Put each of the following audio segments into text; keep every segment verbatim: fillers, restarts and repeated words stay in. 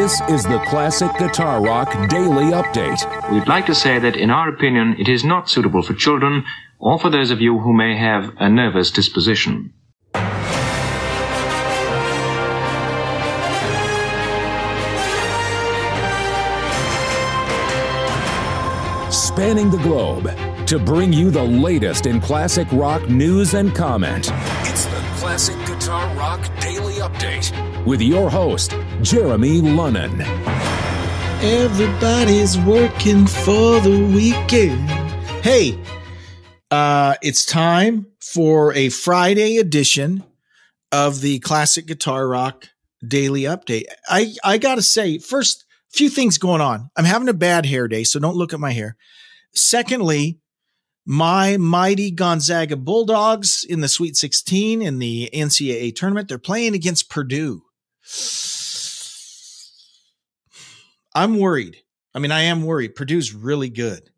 This is the Classic Guitar Rock Daily Update. We'd like to say that, in our opinion, it is not suitable for children or for those of you who may have a nervous disposition. Spanning the globe to bring you the latest in classic rock news and comment. It's the Classic Guitar Rock Daily Update with your host, Jeremy Lunnan. Everybody's working for the weekend. Hey, uh, it's time for a Friday edition of the Classic Guitar Rock Daily Update. I, I got to say, first, a few things going on. I'm having a bad hair day, so don't look at my hair. Secondly, my mighty Gonzaga Bulldogs in the Sweet sixteen in the N C double A tournament, they're playing against Purdue. I'm worried. I mean, I am worried. Purdue's really good.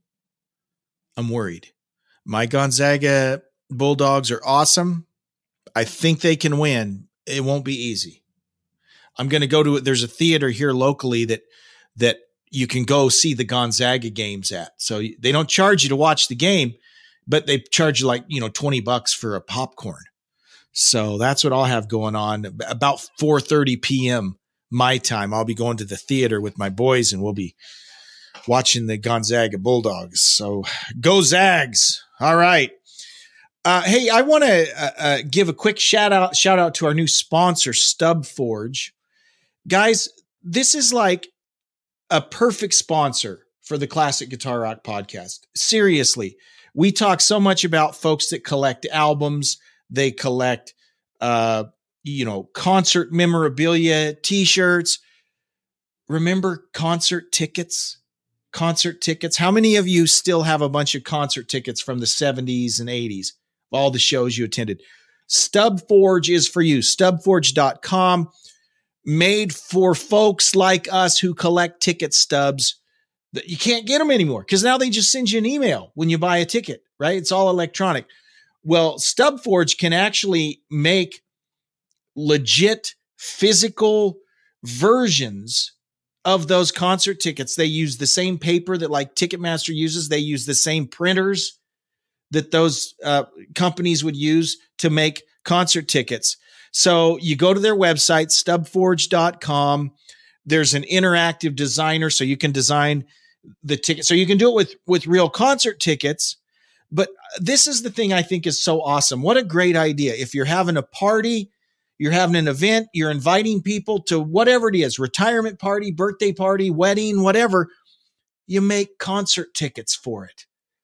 I'm worried. My Gonzaga Bulldogs are awesome. I think they can win. It won't be easy. I'm going to go to it. There's a theater here locally that that you can go see the Gonzaga games at. So they don't charge you to watch the game, but they charge you like, you know, twenty bucks for a popcorn. So that's what I'll have going on about four thirty p.m. my time. I'll be going to the theater with my boys and we'll be watching the Gonzaga Bulldogs. So go Zags. All right. Uh, hey, I want to uh, uh, give a quick shout out, shout out to our new sponsor, Stub Forge. Guys, this is like a perfect sponsor for the Classic Guitar Rock podcast. Seriously, we talk so much about folks that collect albums. They collect, uh, you know, concert memorabilia, t-shirts. Remember concert tickets? Concert tickets. How many of you still have a bunch of concert tickets from the seventies and eighties? All the shows you attended. Stub Forge is for you. stub forge dot com. Made for folks like us who collect ticket stubs. That you can't get them anymore because now they just send you an email when you buy a ticket, right? It's all electronic. Well, Stub Forge can actually make legit physical versions of those concert tickets. They use the same paper that like Ticketmaster uses. They use the same printers that those uh, companies would use to make concert tickets. So you go to their website, stub forge dot com. There's an interactive designer, so you can design the ticket. So you can do it with, with real concert tickets. But this is the thing I think is so awesome. What a great idea. If you're having a party, you're having an event, you're inviting people to whatever it is, retirement party, birthday party, wedding, whatever, you make concert tickets for it.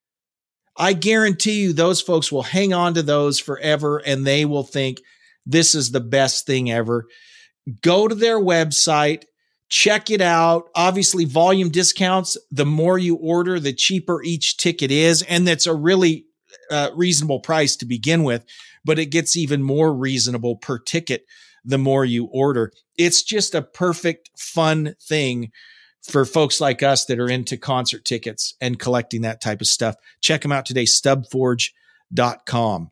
I guarantee you those folks will hang on to those forever and they will think, this is the best thing ever. Go to their website, check it out. Obviously, volume discounts, the more you order, the cheaper each ticket is. And that's a really uh, reasonable price to begin with, but it gets even more reasonable per ticket the more you order. It's just a perfect, fun thing for folks like us that are into concert tickets and collecting that type of stuff. Check them out today, stub forge dot com.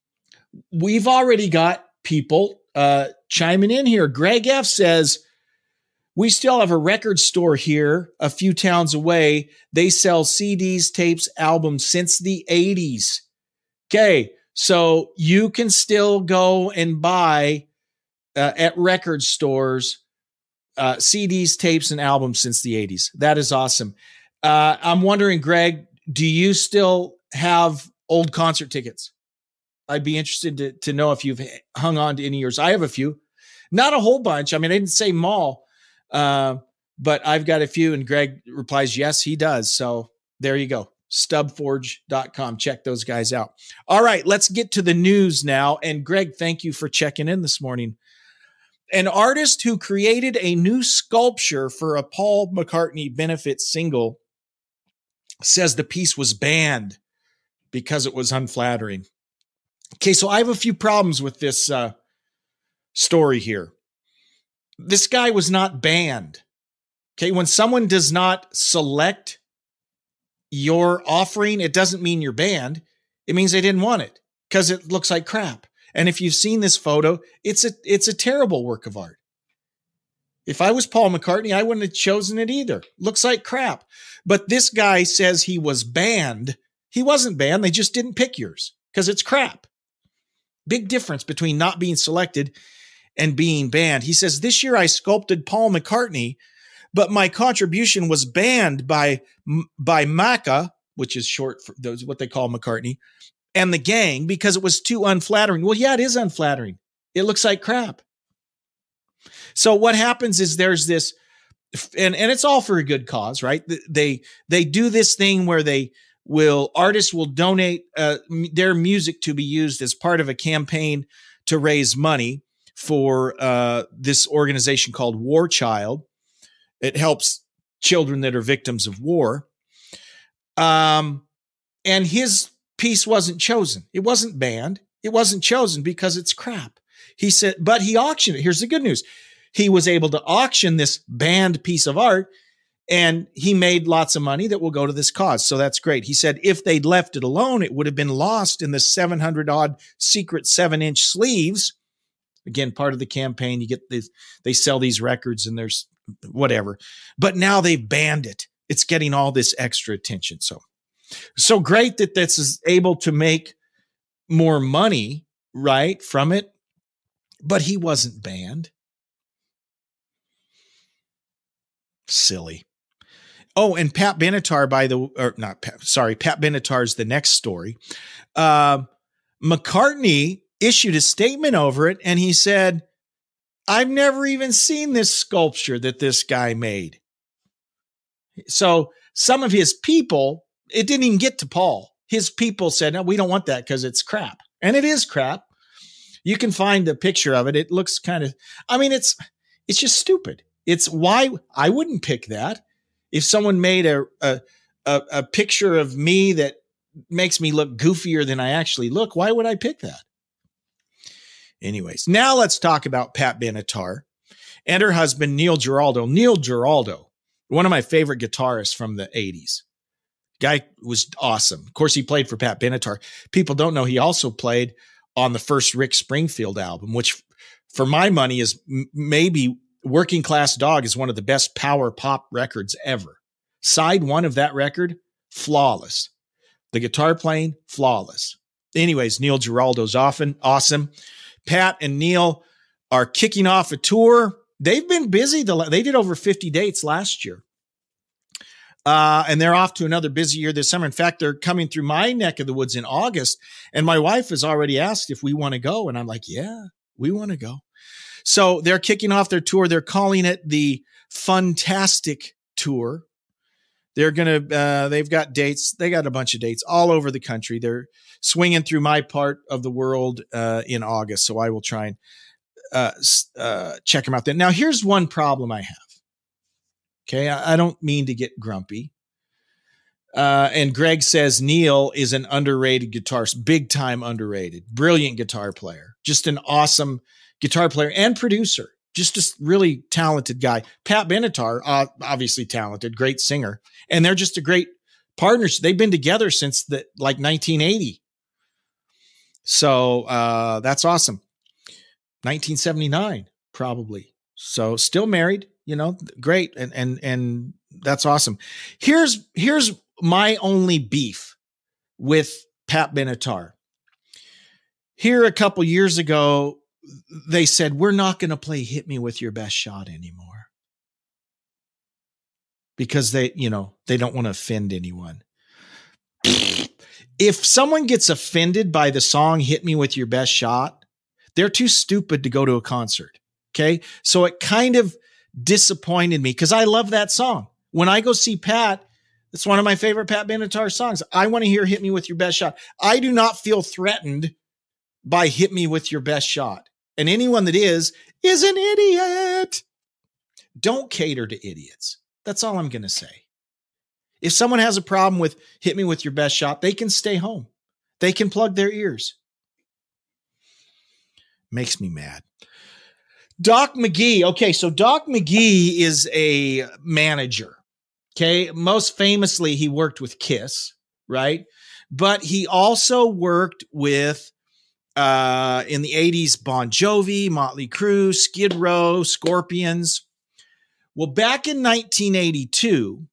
We've already got people uh, chiming in here. Greg F says, we still have a record store here a few towns away. They sell C Ds, tapes, albums since the eighties. Okay, so you can still go and buy uh, at record stores uh, C Ds, tapes, and albums since the eighties. That is awesome. Uh, I'm wondering, Greg, do you still have old concert tickets? I'd be interested to, to know if you've hung on to any of yours. I have a few, not a whole bunch. I mean, I didn't say them all, uh, but I've got a few. And Greg replies, yes, he does. So there you go. stub forge dot com. Check those guys out. All right, let's get to the news now. And Greg, thank you for checking in this morning. An artist who created a new sculpture for a Paul McCartney benefit single says the piece was banned because it was unflattering. Okay, so I have a few problems with this uh, story here. This guy was not banned. Okay, when someone does not select your offering, it doesn't mean you're banned. It means they didn't want it because it looks like crap. And if you've seen this photo, it's a it's a terrible work of art. If I was Paul McCartney, I wouldn't have chosen it either. Looks like crap. But this guy says he was banned. He wasn't banned. They just didn't pick yours because it's crap. Big difference between not being selected and being banned. He says, this year I sculpted Paul McCartney, but my contribution was banned by, by Macca, which is short for those, what they call McCartney, and the gang because it was too unflattering. Well, yeah, it is unflattering. It looks like crap. So what happens is there's this, and, and it's all for a good cause, right? They, they do this thing where they will, artists will donate uh, their music to be used as part of a campaign to raise money for uh, this organization called War Child. It helps children that are victims of war. Um, and his piece wasn't chosen. It wasn't banned. It wasn't chosen because it's crap. He said, but he auctioned it. Here's the good news. He was able to auction this banned piece of art and he made lots of money that will go to this cause. So that's great. He said, if they'd left it alone, it would have been lost in the seven hundred odd secret seven inch sleeves. Again, part of the campaign, you get this, they sell these records and there's whatever, but now they've banned it. It's getting all this extra attention. So, so great that this is able to make more money, right, from it, but he wasn't banned. Silly. Oh, and Pat Benatar, by the, or not Pat, sorry, Pat Benatar's the next story. Uh, McCartney issued a statement over it, and he said, I've never even seen this sculpture that this guy made. So some of his people, it didn't even get to Paul. His people said, no, we don't want that because it's crap. And it is crap. You can find a picture of it. It looks kind of, I mean, it's, it's just stupid. It's why I wouldn't pick that. If someone made a, a, a, a picture of me that makes me look goofier than I actually look, why would I pick that? Anyways, now let's talk about Pat Benatar and her husband, Neil Giraldo. Neil Giraldo, one of my favorite guitarists from the eighties. Guy was awesome. Of course, he played for Pat Benatar. People don't know he also played on the first Rick Springfield album, which for my money is m- maybe Working Class Dog is one of the best power pop records ever. Side one of that record, flawless. The guitar playing, flawless. Anyways, Neil Giraldo's often awesome. Pat and Neil are kicking off a tour. They've been busy. The, they did over fifty dates last year. Uh, and they're off to another busy year this summer. In fact, they're coming through my neck of the woods in August. And my wife has already asked if we want to go. And I'm like, yeah, we want to go. So they're kicking off their tour. They're calling it the Funtastic Tour. They're going to, uh, they've got dates. They got a bunch of dates all over the country. They're swinging through my part of the world uh, in August. So I will try and uh, uh, check them out then. Now, here's one problem I have. Okay. I, I don't mean to get grumpy. Uh, and Greg says Neil is an underrated guitarist, big time underrated, brilliant guitar player, just an awesome guitar player and producer, just a really talented guy. Pat Benatar, uh, obviously talented, great singer. And they're just a great partners. They've been together since the like nineteen eighty. So uh, that's awesome. nineteen seventy-nine, probably. So still married, you know, great. And, and, and that's awesome. Here's, here's my only beef with Pat Benatar. Here a couple years ago, they said, we're not going to play Hit Me With Your Best Shot anymore. Because they, you know, they don't want to offend anyone. If someone gets offended by the song Hit Me With Your Best Shot, they're too stupid to go to a concert. Okay. So it kind of disappointed me because I love that song. When I go see Pat, it's one of my favorite Pat Benatar songs. I want to hear Hit Me With Your Best Shot. I do not feel threatened by Hit Me With Your Best Shot. And anyone that is, is an idiot. Don't cater to idiots. That's all I'm going to say. If someone has a problem with Hit Me With Your Best Shot, they can stay home. They can plug their ears. Makes me mad. Doc McGee. Okay, so Doc McGee is a manager. Okay, most famously, he worked with Kiss, right? But he also worked with, uh, in the eighties, Bon Jovi, Motley Crue, Skid Row, Scorpions. Well, back in nineteen eighty-two,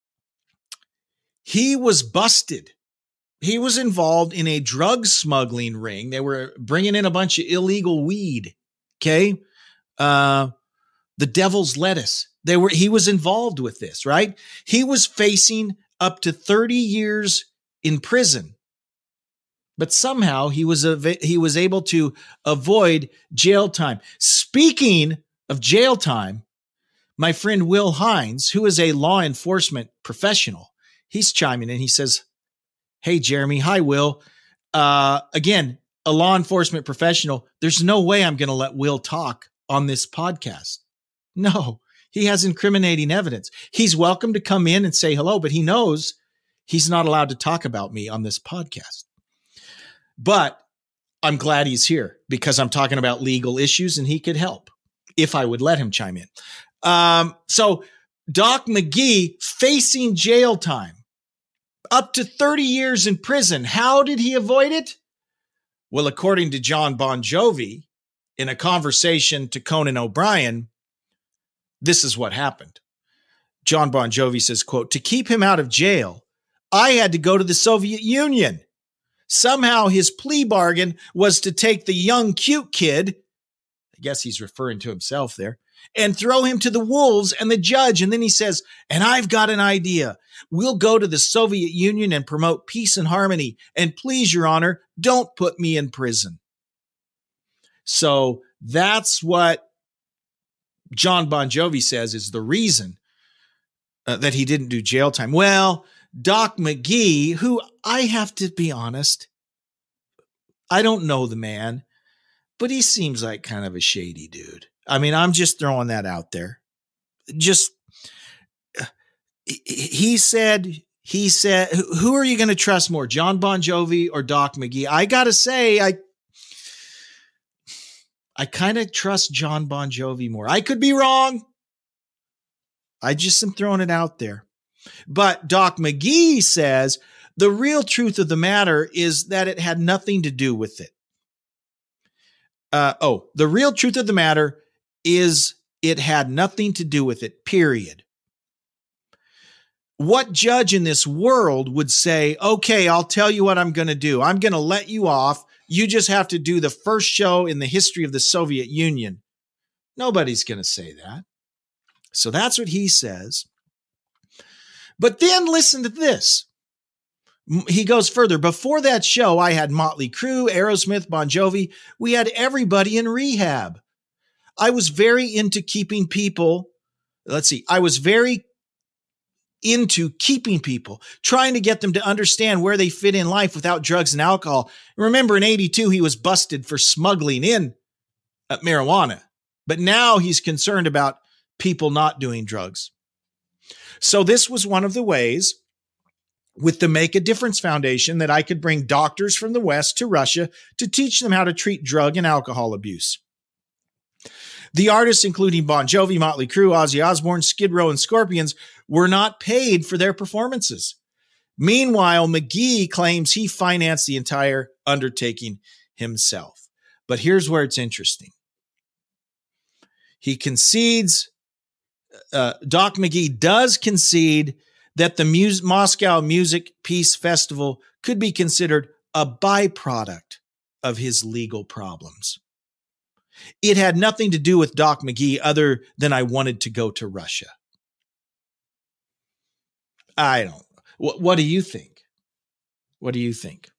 he was busted. He was involved in a drug smuggling ring. They were bringing in a bunch of illegal weed. Okay. Uh, the devil's lettuce. They were, he was involved with this, right? He was facing up to thirty years in prison, but somehow he was, a, he was able to avoid jail time. Speaking of jail time, my friend Will Hines, who is a law enforcement professional, he's chiming in. He says, "Hey, Jeremy." Hi, Will. Uh, again, a law enforcement professional. There's no way I'm going to let Will talk on this podcast. No, he has incriminating evidence. He's welcome to come in and say hello, but he knows he's not allowed to talk about me on this podcast. But I'm glad he's here because I'm talking about legal issues and he could help if I would let him chime in. Um, so Doc McGhee facing jail time, up to thirty years in prison. How did he avoid it? Well, according to John Bon Jovi, in a conversation to Conan O'Brien, this is what happened. John Bon Jovi says, quote, "To keep him out of jail, I had to go to the Soviet Union. Somehow his plea bargain was to take the young, cute kid," I guess he's referring to himself there, "and throw him to the wolves and the judge." And then he says, "And I've got an idea. We'll go to the Soviet Union and promote peace and harmony. And please, Your Honor, don't put me in prison." So that's what John Bon Jovi says is the reason uh, that he didn't do jail time. Well, Doc McGhee, who I have to be honest, I don't know the man, but he seems like kind of a shady dude. I mean, I'm just throwing that out there. Just, he said, he said, who are you going to trust more, John Bon Jovi or Doc McGhee? I got to say, I, I kind of trust John Bon Jovi more. I could be wrong. I just am throwing it out there. But Doc McGhee says the real truth of the matter is that it had nothing to do with it. Uh, oh, the real truth of the matter is it had nothing to do with it, period. What judge in this world would say, "Okay, I'll tell you what I'm going to do. I'm going to let you off. You just have to do the first show in the history of the Soviet Union"? Nobody's going to say that. So that's what he says. But then listen to this. He goes further. "Before that show, I had Motley Crue, Aerosmith, Bon Jovi. We had everybody in rehab. I was very into keeping people. Let's see. I was very into keeping people, trying to get them to understand where they fit in life without drugs and alcohol." Remember, in eighty-two, he was busted for smuggling in uh, marijuana. But now he's concerned about people not doing drugs. So this was one of the ways with the Make a Difference Foundation that I could bring doctors from the West to Russia to teach them how to treat drug and alcohol abuse. The artists, including Bon Jovi, Motley Crue, Ozzy Osbourne, Skid Row, and Scorpions, were not paid for their performances. Meanwhile, McGhee claims he financed the entire undertaking himself. But here's where it's interesting. He concedes, uh, Doc McGhee does concede that the Mus- Moscow Music Peace Festival could be considered a byproduct of his legal problems. It had nothing to do with Doc McGhee other than I wanted to go to Russia. I don't. What, what do you think? What do you think?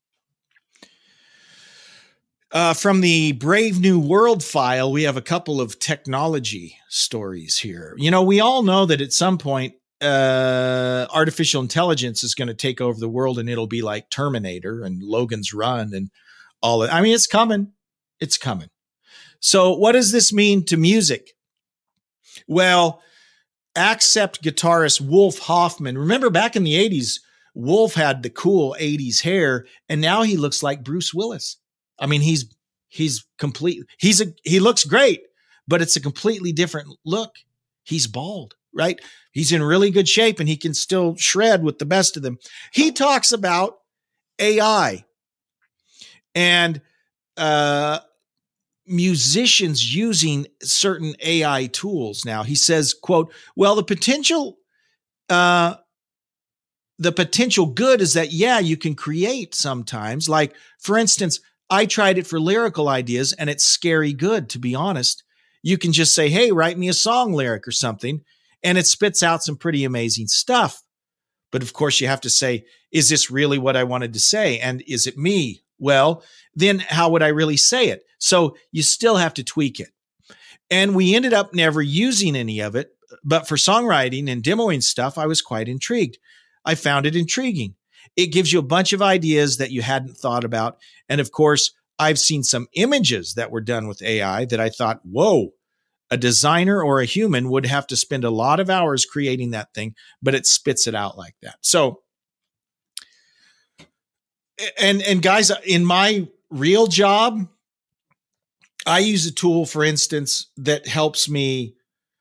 Uh, from the Brave New World file, we have a couple of technology stories here. You know, we all know that at some point, uh, artificial intelligence is going to take over the world and it'll be like Terminator and Logan's Run and all that. I mean, it's coming. It's coming. So what does this mean to music? Well, Accept guitarist Wolf Hoffman. Remember back in the eighties, Wolf had the cool eighties hair, and now he looks like Bruce Willis. I mean, he's he's complete. He's a he looks great, but it's a completely different look. He's bald, right? He's in really good shape, and he can still shred with the best of them. He talks about A I, and uh, musicians using certain A I tools now. He says, quote, well, the potential, uh, the potential good is that, yeah, you can create sometimes. Like, for instance, I tried it for lyrical ideas and it's scary good, to be honest. You can just say, hey, write me a song lyric or something, and it spits out some pretty amazing stuff. But of course, you have to say, is this really what I wanted to say? And is it me? Well, then how would I really say it? So you still have to tweak it. And we ended up never using any of it. But for songwriting and demoing stuff, I was quite intrigued. I found it intriguing. It gives you a bunch of ideas that you hadn't thought about. And of course, I've seen some images that were done with A I that I thought, whoa, a designer or a human would have to spend a lot of hours creating that thing, but it spits it out like that. So, and, and guys, in my real job, I use a tool, for instance, that helps me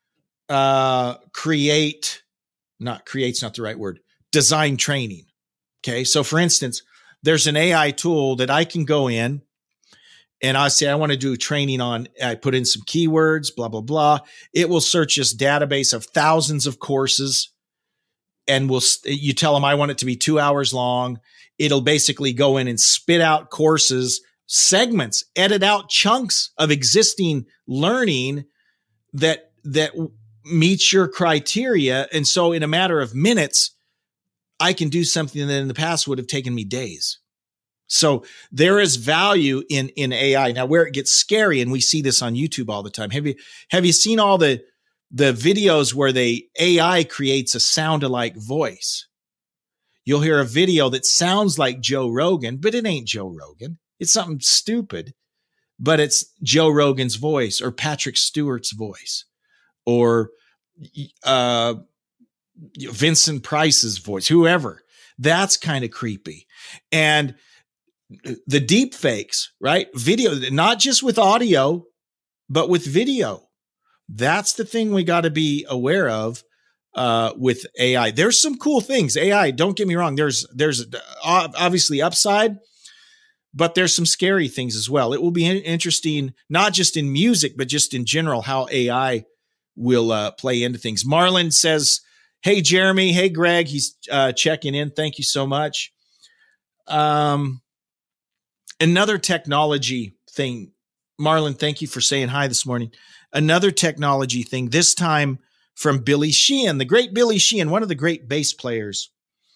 uh, create, not create's not the right word, design training. Okay. So for instance, there's an A I tool that I can go in and I say, I want to do training on, I put in some keywords, blah, blah, blah. It will search this database of thousands of courses and will, you tell them I want it to be two hours long. It'll basically go in and spit out courses, segments, edit out chunks of existing learning that, that meets your criteria. And so in a matter of minutes, I can do something that in the past would have taken me days. So there is value in, in A I. Now, where it gets scary, and we see this on YouTube all the time. Have you, have you seen all the, the videos where they A I creates a sound-alike voice? You'll hear a video that sounds like Joe Rogan, but it ain't Joe Rogan. It's something stupid, but it's Joe Rogan's voice or Patrick Stewart's voice or uh, Vincent Price's voice, whoever. That's kind of creepy. And the deep fakes, right? Video, not just with audio, but with video. That's the thing we got to be aware of uh, with A I. There's some cool things. A I, don't get me wrong. There's, there's obviously upside, but there's some scary things as well. It will be interesting, not just in music, but just in general, how A I will uh, play into things. Marlon says, hey, Jeremy. Hey, Greg. He's uh, checking in. Thank you so much. Um, another technology thing. Marlon, thank you for saying hi this morning. Another technology thing, this time from Billy Sheehan, the great Billy Sheehan, one of the great bass players.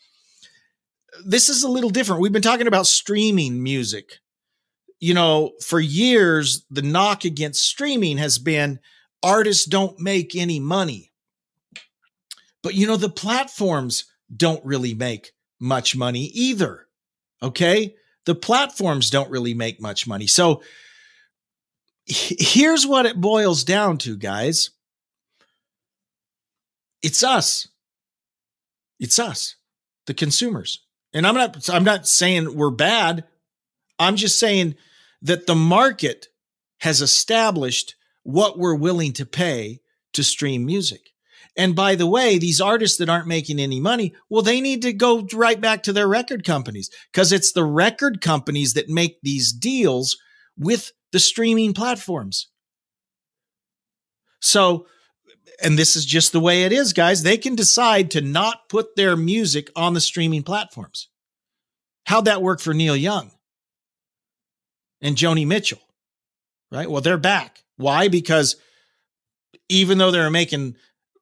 This is a little different. We've been talking about streaming music. You know, for years, the knock against streaming has been artists don't make any money. But, you know, the platforms don't really make much money either. Okay? The platforms don't really make much money. So here's what it boils down to, guys. It's us. It's us, the consumers. And I'm not, I'm not saying we're bad. I'm just saying that the market has established what we're willing to pay to stream music. And by the way, these artists that aren't making any money, well, they need to go right back to their record companies, because it's the record companies that make these deals with the streaming platforms. So, and this is just the way it is, guys. They can decide to not put their music on the streaming platforms. How'd that work for Neil Young and Joni Mitchell? Right? Well, they're back. Why? Because even though they were making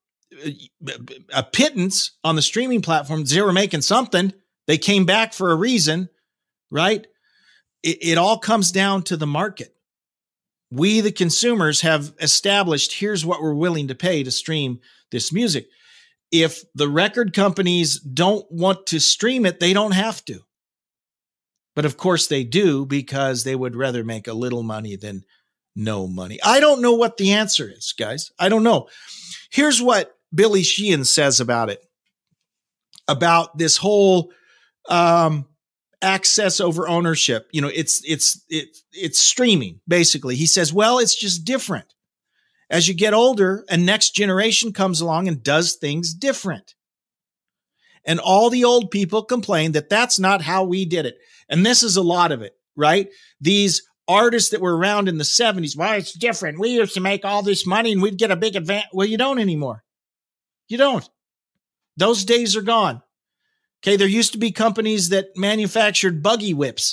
a pittance on the streaming platforms, they were making something. They came back for a reason, right? It, it all comes down to the market. We, the consumers, have established here's what we're willing to pay to stream this music. If the record companies don't want to stream it, they don't have to. But of course they do, because they would rather make a little money than no money. I don't know what the answer is, guys. I don't know. Here's what Billy Sheehan says about it, about this whole um, access over ownership. You know, it's, it's, it's, it's streaming, basically. He says, well, it's just different. As you get older, a next generation comes along and does things different. And all the old people complain that that's not how we did it. And this is a lot of it, right? These artists that were around in the seventies. Why, it's different. We used to make all this money and we'd get a big advance. Well, you don't anymore. You don't. Those days are gone. Okay, there used to be companies that manufactured buggy whips.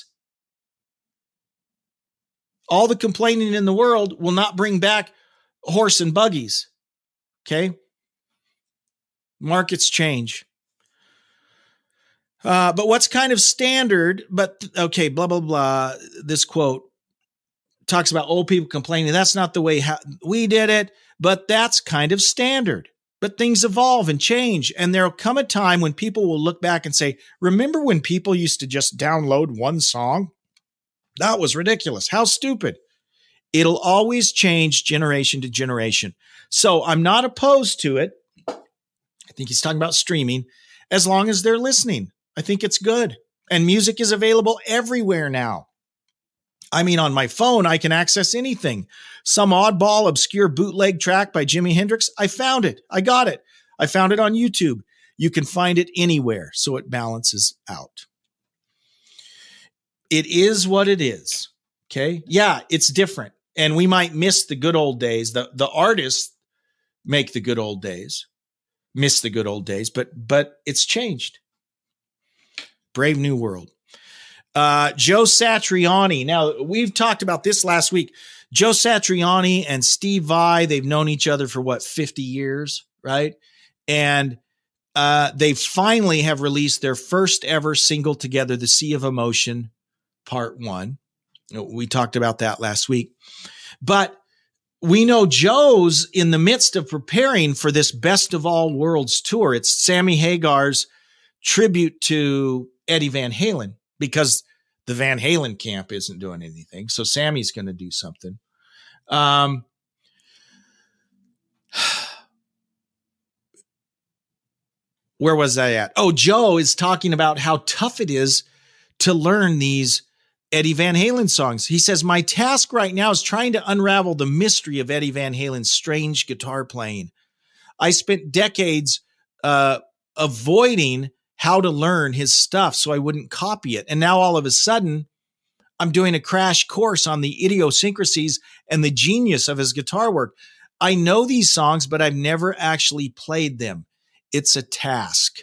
All the complaining in the world will not bring back horse and buggies. Okay? Markets change. Uh, but what's kind of standard, but okay, blah, blah, blah. This quote talks about old people complaining. That's not the way how we did it, but that's kind of standard. But things evolve and change. And there'll come a time when people will look back and say, remember when people used to just download one song? That was ridiculous. How stupid. It'll always change generation to generation. So I'm not opposed to it. I think he's talking about streaming as long as they're listening. I think it's good. And music is available everywhere now. I mean, on my phone, I can access anything. Some oddball, obscure bootleg track by Jimi Hendrix, I found it. I got it. I found it on YouTube. You can find it anywhere, so it balances out. It is what it is, okay? Yeah, it's different, and we might miss the good old days. The, the artists make the good old days, miss the good old days, but but it's changed. Brave new world. Uh, Joe Satriani. Now, we've talked about this last week. Joe Satriani and Steve Vai, they've known each other for, what, fifty years, right? And uh, they finally have released their first ever single together, The Sea of Emotion, Part One. We talked about that last week. But we know Joe's in the midst of preparing for this Best of All Worlds tour. It's Sammy Hagar's tribute to Eddie Van Halen, because the Van Halen camp isn't doing anything. So Sammy's going to do something. Um, where was I at? Oh, Joe is talking about how tough it is to learn these Eddie Van Halen songs. He says, my task right now is trying to unravel the mystery of Eddie Van Halen's strange guitar playing. I spent decades uh, avoiding how to learn his stuff so I wouldn't copy it. And now all of a sudden, I'm doing a crash course on the idiosyncrasies and the genius of his guitar work. I know these songs, but I've never actually played them. It's a task.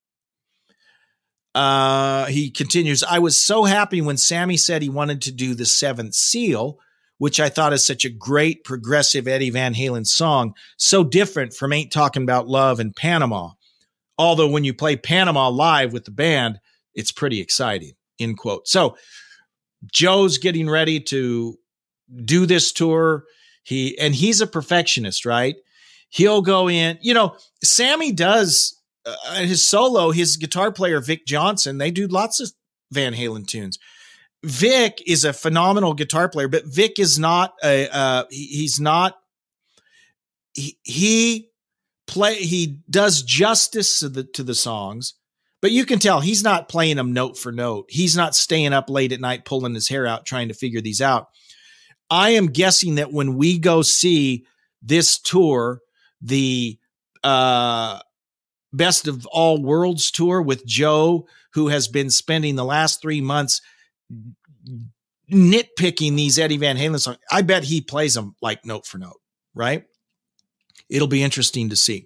Uh, he continues, I was so happy when Sammy said he wanted to do The Seventh Seal, which I thought is such a great progressive Eddie Van Halen song, so different from Ain't Talking About Love and Panama. Although when you play Panama live with the band, it's pretty exciting, end quote. So Joe's getting ready to do this tour. He, and he's a perfectionist, right? He'll go in, you know, Sammy does uh, his solo, his guitar player, Vic Johnson, they do lots of Van Halen tunes. Vic is a phenomenal guitar player, but Vic is not a, uh, he, he's not, he, he play, he does justice to the, to the songs, but you can tell he's not playing them note for note. He's not staying up late at night, pulling his hair out, trying to figure these out. I am guessing that when we go see this tour, the uh, Best of All Worlds tour with Joe, who has been spending the last three months nitpicking these Eddie Van Halen songs, I bet he plays them like note for note, right? It'll be interesting to see.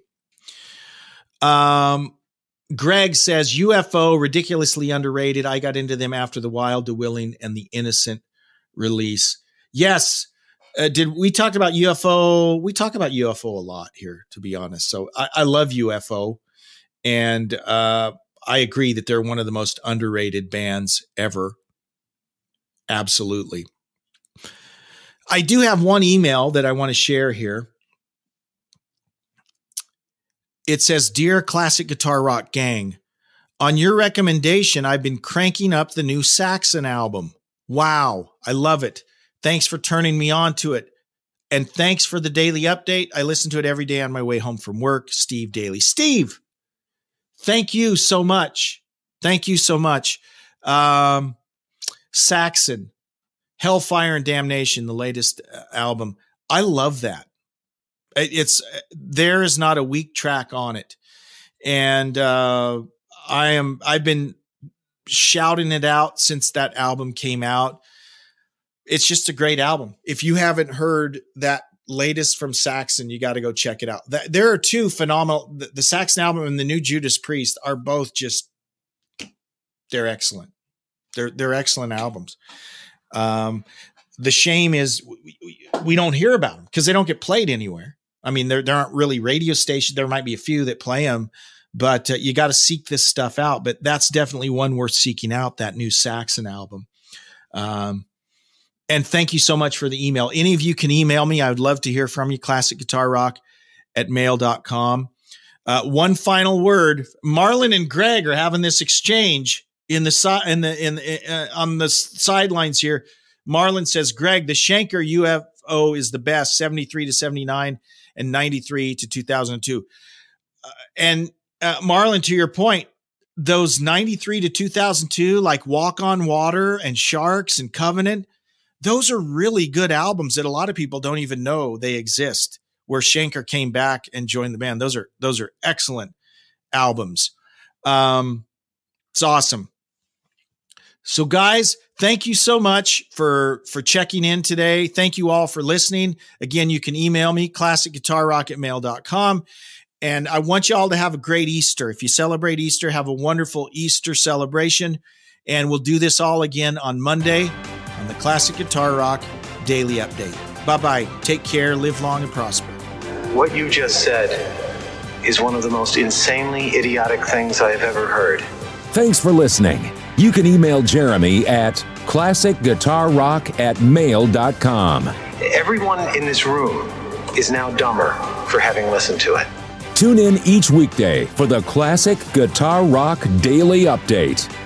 Um, Greg says, U F O, ridiculously underrated. I got into them after the Wild, the Willing, and the Innocent release. Yes. Uh, did we talk about U F O? We talk about U F O a lot here, to be honest. So I, I love U F O. And uh, I agree that they're one of the most underrated bands ever. Absolutely. I do have one email that I want to share here. It says, Dear Classic Guitar Rock Gang, on your recommendation, I've been cranking up the new Saxon album. Wow, I love it. Thanks for turning me on to it. And thanks for the daily update. I listen to it every day on my way home from work. Steve Daly. Steve, thank you so much. Thank you so much. Um, Saxon, Hellfire and Damnation, the latest album. I love that. It's there is not a weak track on it. And uh, I am I've been shouting it out since that album came out. it's just a great album. If you haven't heard that latest from Saxon, you got to go check it out. There are two phenomenal, the, the Saxon album and the new Judas Priest are both just, they're excellent. They're, they're excellent albums. Um, the shame is we, we don't hear about them because they don't get played anywhere. I mean, there, there aren't really radio stations. There might be a few that play them, but uh, you got to seek this stuff out. But that's definitely one worth seeking out, that new Saxon album. Um, and thank you so much for the email. Any of you can email me. I would love to hear from you. classic guitar rock at mail dot com. Uh, one final word. Marlon and Greg are having this exchange in the side, in the, in uh, on the sidelines here. Marlon says, Greg, the Schenker U F O is the best, seventy-three to seventy-nine and ninety-three to two thousand two. Uh, and uh, Marlon, to your point, those ninety-three to two thousand two, like Walk on Water and Sharks and Covenant, those are really good albums that a lot of people don't even know they exist, where Schenker came back and joined the band. Those are, those are excellent albums. Um, it's awesome. So guys, thank you so much for, for checking in today. Thank you all for listening. Again, you can email me, classic guitar rock at mail dot com. And I want you all to have a great Easter. If you celebrate Easter, have a wonderful Easter celebration. And we'll do this all again on Monday on the Classic Guitar Rock Daily Update. Bye-bye. Take care. Live long and prosper. What you just said is one of the most insanely idiotic things I have ever heard. Thanks for listening. You can email Jeremy at classic guitar rock at mail dot com. Everyone in this room is now dumber for having listened to it. Tune in each weekday for the Classic Guitar Rock Daily Update.